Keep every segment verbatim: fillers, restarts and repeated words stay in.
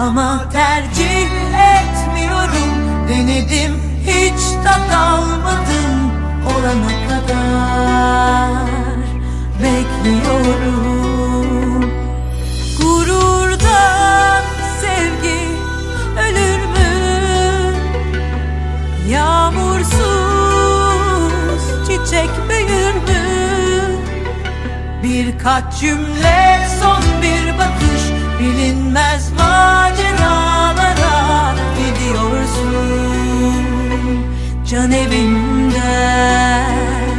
ama tercih etmiyorum. Denedim, hiç tat almadım. Olana kadar bekliyorum. Gururdan sevgi ölür mü? Yağmursuz çiçek büyür mü? Birkaç cümle, son bir bakış, bilinmez maceralara gidiyorsun can evimden.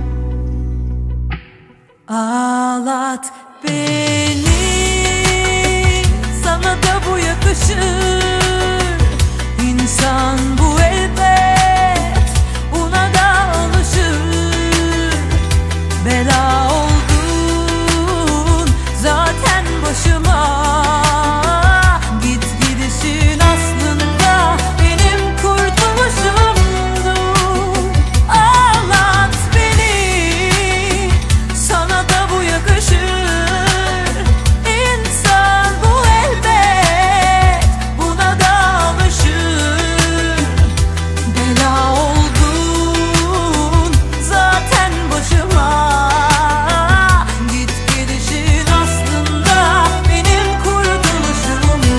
Ağlat beni, sana da bu yakışır. İnsan bu elbet, buna da alışır. Bela oldun zaten başıma. Git gidişin aslında benim kurtuluşumdu. Ağlat beni, sana da bu yakışır. İnsan bu elbet, buna da alışır. Bela oldun zaten başıma. Git gidişin aslında benim kurtuluşumdu.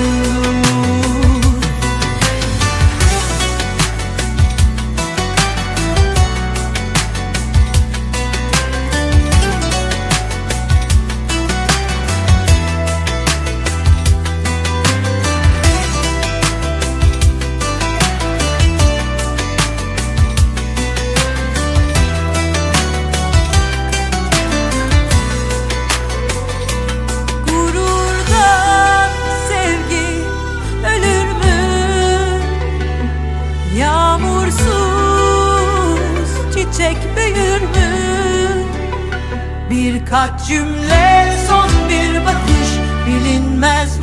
Gururdan sevgi ölür mü? Yağmursuz çiçek büyür mü? Birkaç cümle, son bir bakış, bilinmez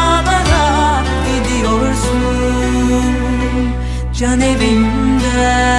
maceralara gidiyorsun can evimden.